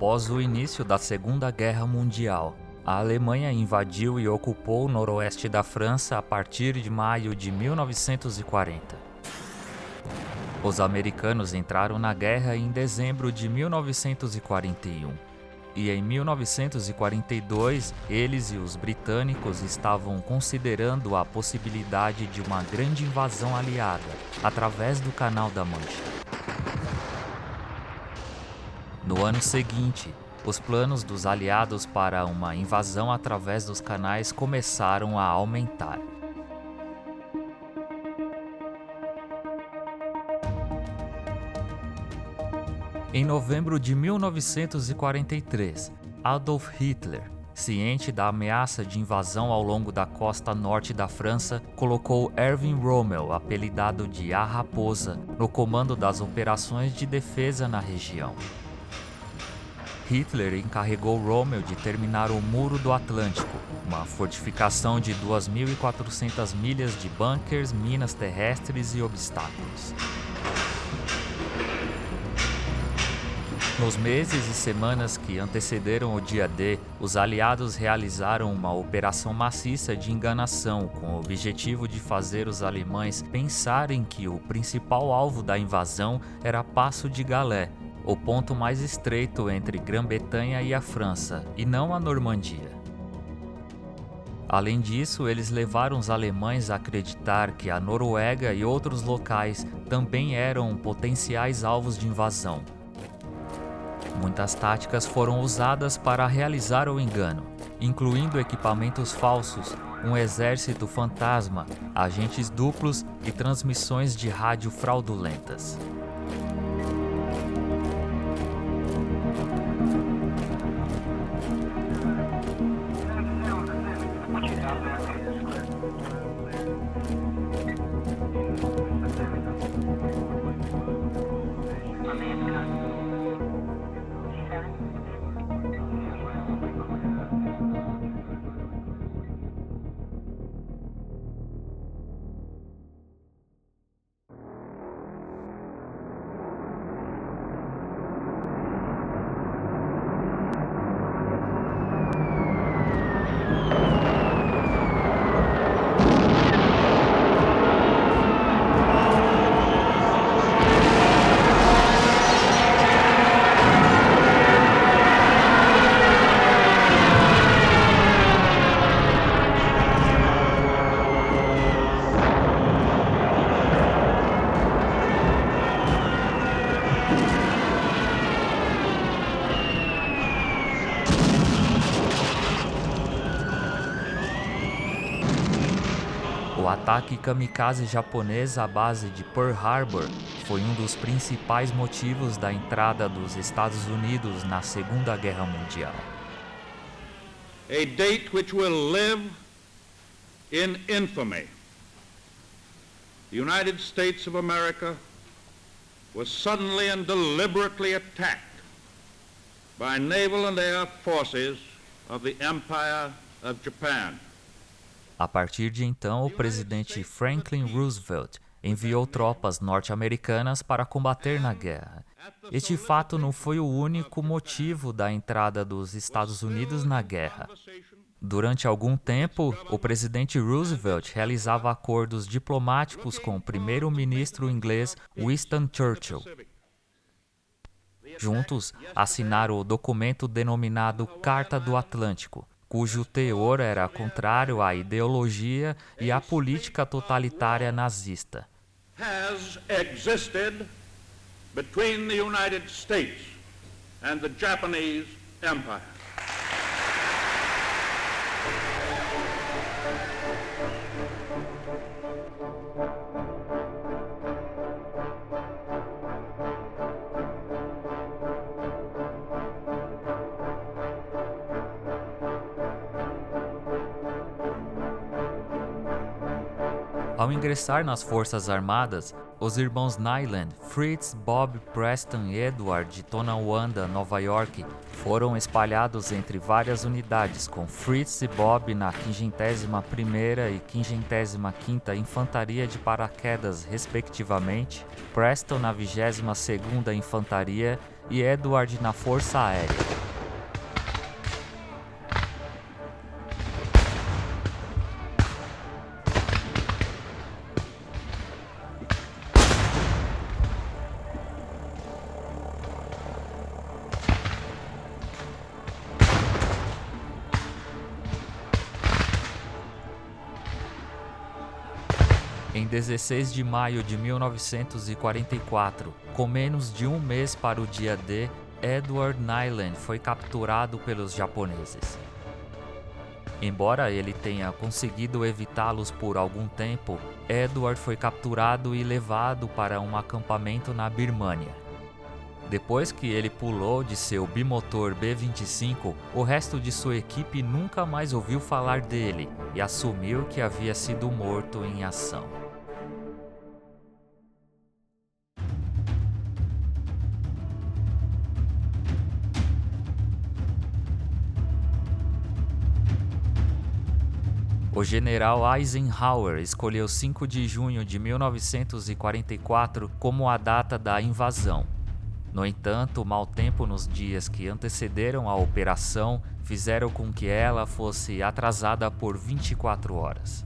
Após o início da Segunda Guerra Mundial, a Alemanha invadiu e ocupou o noroeste da França a partir de maio de 1940. Os americanos entraram na guerra em dezembro de 1941. E em 1942, eles e os britânicos estavam considerando a possibilidade de uma grande invasão aliada através do Canal da Mancha. No ano seguinte, os planos dos aliados para uma invasão através dos canais começaram a aumentar. Em novembro de 1943, Adolf Hitler, ciente da ameaça de invasão ao longo da costa norte da França, colocou Erwin Rommel, apelidado de A Raposa, no comando das operações de defesa na região. Hitler encarregou Rommel de terminar o Muro do Atlântico, uma fortificação de 2.400 milhas de bunkers, minas terrestres e obstáculos. Nos meses e semanas que antecederam o dia D, os aliados realizaram uma operação maciça de enganação com o objetivo de fazer os alemães pensarem que o principal alvo da invasão era Passo de Calais, o ponto mais estreito entre Grã-Bretanha e a França, e não a Normandia. Além disso, eles levaram os alemães a acreditar que a Noruega e outros locais também eram potenciais alvos de invasão. Muitas táticas foram usadas para realizar o engano, incluindo equipamentos falsos, um exército fantasma, agentes duplos e transmissões de rádio fraudulentas. O ataque kamikaze japonês à base de Pearl Harbor foi um dos principais motivos da entrada dos Estados Unidos na Segunda Guerra Mundial. A date which will live in infamy. The United States of America was suddenly and deliberately attacked by naval and air forces of the Empire of Japan. A partir de então, o presidente Franklin Roosevelt enviou tropas norte-americanas para combater na guerra. Este fato não foi o único motivo da entrada dos Estados Unidos na guerra. Durante algum tempo, o presidente Roosevelt realizava acordos diplomáticos com o primeiro-ministro inglês Winston Churchill. Juntos, assinaram o documento denominado Carta do Atlântico, cujo teor era contrário à ideologia e à política totalitária nazista. Has existed between the United States and the Japanese Empire. Ao ingressar nas Forças Armadas, os irmãos Nyland, Fritz, Bob, Preston e Edward de Tonawanda, Nova York, foram espalhados entre várias unidades, com Fritz e Bob na 51ª e 55ª Infantaria de Paraquedas, respectivamente, Preston na 22ª Infantaria e Edward na Força Aérea. Em 16 de maio de 1944, com menos de um mês para o dia D, Edward Nyland foi capturado pelos japoneses. Embora ele tenha conseguido evitá-los por algum tempo, Edward foi capturado e levado para um acampamento na Birmânia. Depois que ele pulou de seu bimotor B-25, o resto de sua equipe nunca mais ouviu falar dele e assumiu que havia sido morto em ação. O general Eisenhower escolheu 5 de junho de 1944 como a data da invasão. No entanto, o mau tempo nos dias que antecederam a operação fizeram com que ela fosse atrasada por 24 horas.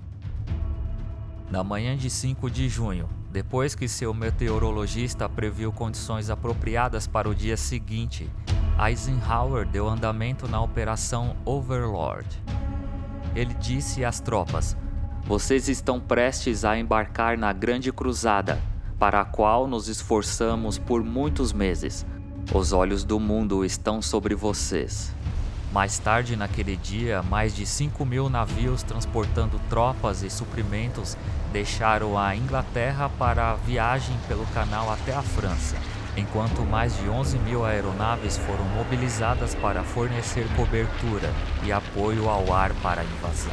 Na manhã de 5 de junho, depois que seu meteorologista previu condições apropriadas para o dia seguinte, Eisenhower deu andamento na Operação Overlord. Ele disse às tropas: "Vocês estão prestes a embarcar na Grande Cruzada, para a qual nos esforçamos por muitos meses. Os olhos do mundo estão sobre vocês." Mais tarde naquele dia, mais de 5.000 navios transportando tropas e suprimentos deixaram a Inglaterra para a viagem pelo canal até a França, enquanto mais de 11.000 aeronaves foram mobilizadas para fornecer cobertura e apoio ao ar para a invasão.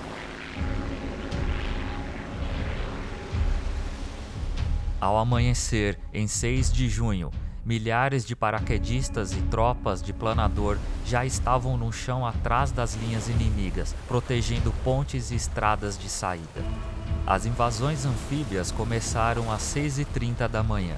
Ao amanhecer, em 6 de junho, milhares de paraquedistas e tropas de planador já estavam no chão atrás das linhas inimigas, protegendo pontes e estradas de saída. As invasões anfíbias começaram às 6h30 da manhã.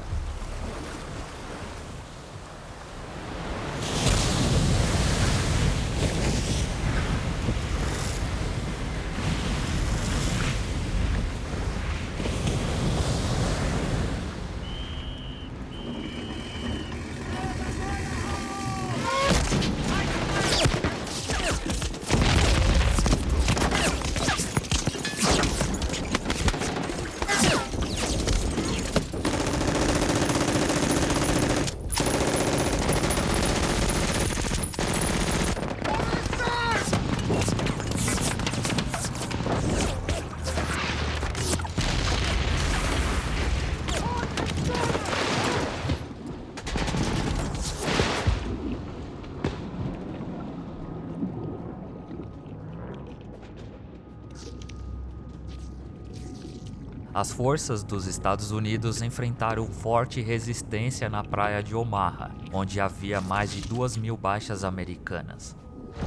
As forças dos Estados Unidos enfrentaram forte resistência na praia de Omaha, onde havia mais de 2.000 baixas americanas.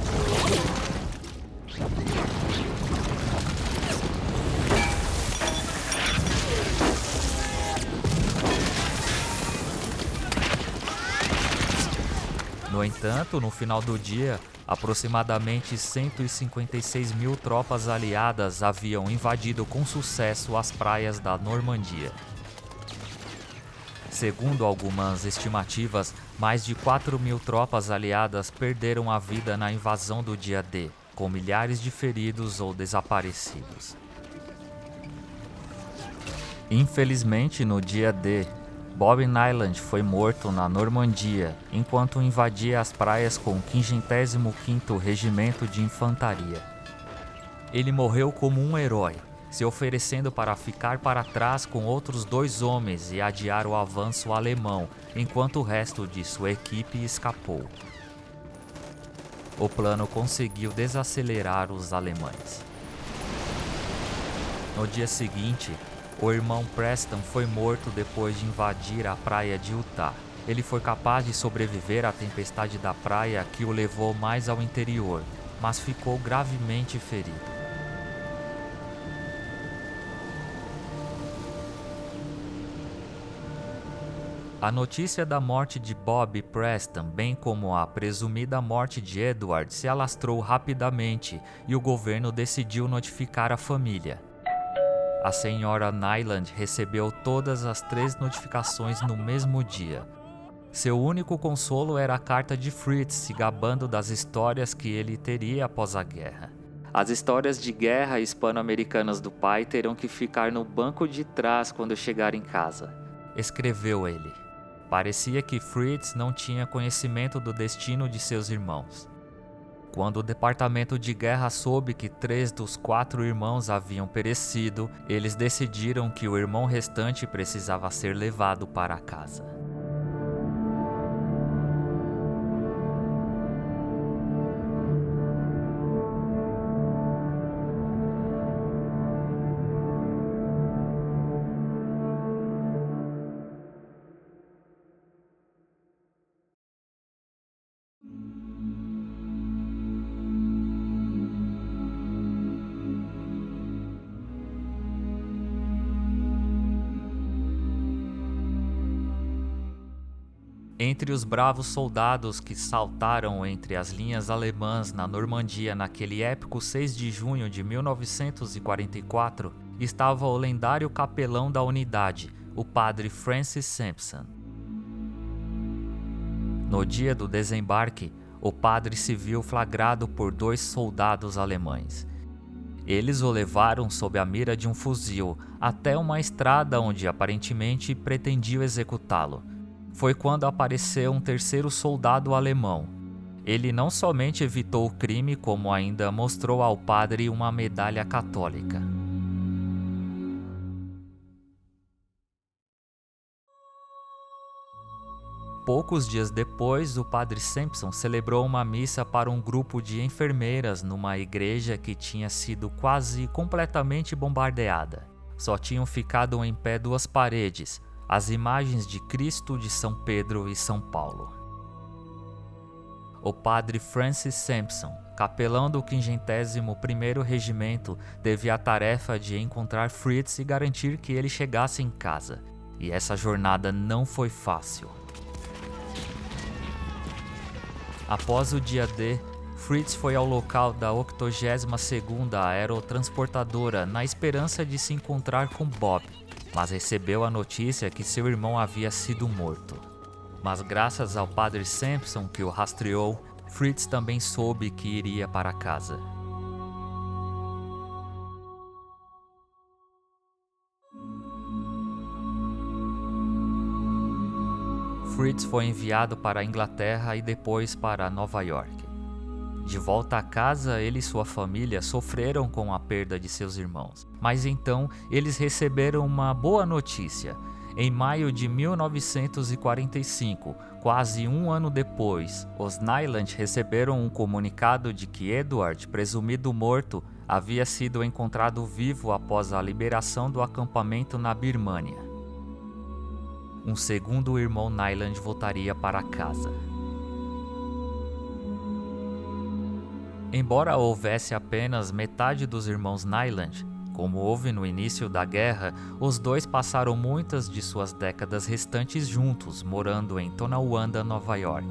No entanto, no final do dia, aproximadamente 156.000 tropas aliadas haviam invadido com sucesso as praias da Normandia. Segundo algumas estimativas, mais de 4.000 tropas aliadas perderam a vida na invasão do dia D, com milhares de feridos ou desaparecidos. Infelizmente, no dia D, Bob Nyland foi morto na Normandia enquanto invadia as praias com o 55º Regimento de Infantaria. Ele morreu como um herói, se oferecendo para ficar para trás com outros 2 homens e adiar o avanço alemão, enquanto o resto de sua equipe escapou. O plano conseguiu desacelerar os alemães. No dia seguinte, o irmão Preston foi morto depois de invadir a praia de Utah. Ele foi capaz de sobreviver à tempestade da praia que o levou mais ao interior, mas ficou gravemente ferido. A notícia da morte de Bob Preston, bem como a presumida morte de Edward, se alastrou rapidamente e o governo decidiu notificar a família. A senhora Nyland recebeu todas as 3 notificações no mesmo dia. Seu único consolo era a carta de Fritz se gabando das histórias que ele teria após a guerra. As histórias de guerra hispano-americanas do pai terão que ficar no banco de trás quando chegar em casa, escreveu ele. Parecia que Fritz não tinha conhecimento do destino de seus irmãos. Quando o departamento de guerra soube que 3 dos 4 irmãos haviam perecido, eles decidiram que o irmão restante precisava ser levado para casa. Entre os bravos soldados que saltaram entre as linhas alemãs na Normandia naquele épico 6 de junho de 1944, estava o lendário capelão da unidade, o padre Francis Sampson. No dia do desembarque, o padre se viu flagrado por 2 soldados alemães. Eles o levaram sob a mira de um fuzil até uma estrada onde aparentemente pretendiam executá-lo. Foi quando apareceu um 3º soldado alemão. Ele não somente evitou o crime, como ainda mostrou ao padre uma medalha católica. Poucos dias depois, o padre Sampson celebrou uma missa para um grupo de enfermeiras numa igreja que tinha sido quase completamente bombardeada. Só tinham ficado em pé 2 paredes, as imagens de Cristo, de São Pedro e São Paulo. O padre Francis Sampson, capelão do 51º Regimento, teve a tarefa de encontrar Fritz e garantir que ele chegasse em casa. E essa jornada não foi fácil. Após o dia D, Fritz foi ao local da 82ª Aerotransportadora na esperança de se encontrar com Bob, mas recebeu a notícia que seu irmão havia sido morto. Mas graças ao padre Sampson que o rastreou, Fritz também soube que iria para casa. Fritz foi enviado para a Inglaterra e depois para Nova York. De volta a casa, ele e sua família sofreram com a perda de seus irmãos. Mas então, eles receberam uma boa notícia. Em maio de 1945, quase um ano depois, os Nyland receberam um comunicado de que Edward, presumido morto, havia sido encontrado vivo após a liberação do acampamento na Birmânia. Um segundo irmão Nyland voltaria para casa. Embora houvesse apenas metade dos irmãos Nyland, como houve no início da guerra, os 2 passaram muitas de suas décadas restantes juntos, morando em Tonawanda, Nova York.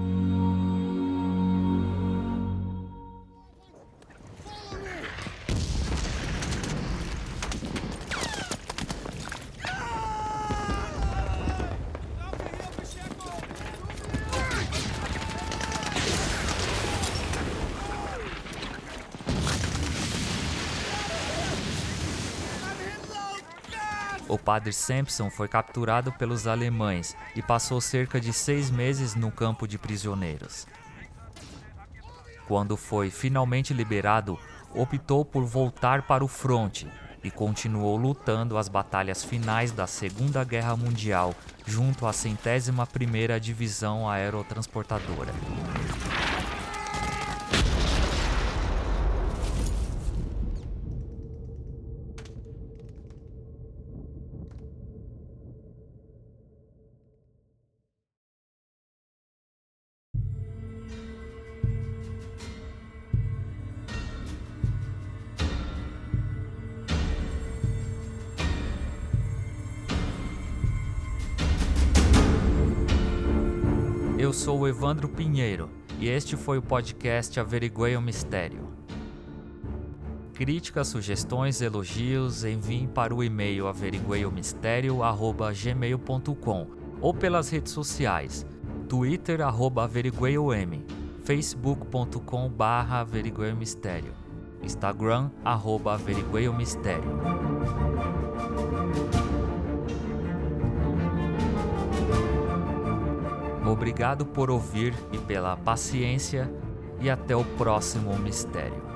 O padre Sampson foi capturado pelos alemães e passou cerca de 6 meses no campo de prisioneiros. Quando foi finalmente liberado, optou por voltar para o fronte e continuou lutando as batalhas finais da Segunda Guerra Mundial junto à 101ª Divisão Aerotransportadora. Eu sou o Evandro Pinheiro e este foi o podcast Averiguei o Mistério. Críticas, sugestões, elogios, enviem para o e-mail averigueiomistério@gmail.com ou pelas redes sociais, Twitter @averigueiom, facebook.com/averigueiomistério, Instagram @averigueiomistério. Obrigado por ouvir e pela paciência, e até o próximo mistério.